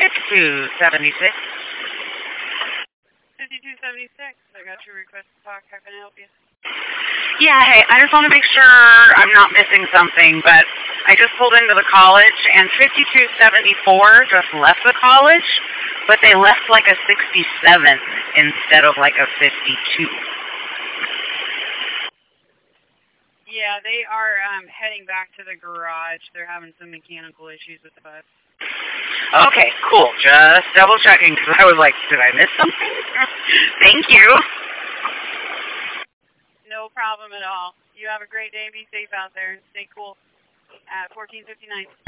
5276. 5276. I got your request to talk. How can I help you? Yeah, hey, I just want to make sure I'm not missing something, but I just pulled into the college, and 5274 just left the college, but they left like a 67 instead of like a 52. Yeah, they are heading back to the garage. They're having some mechanical issues with the bus. Okay, cool. Just double checking, because I was like, did I miss something? Thank you. No problem at all. You have a great day. Be safe out there and stay cool. 1459.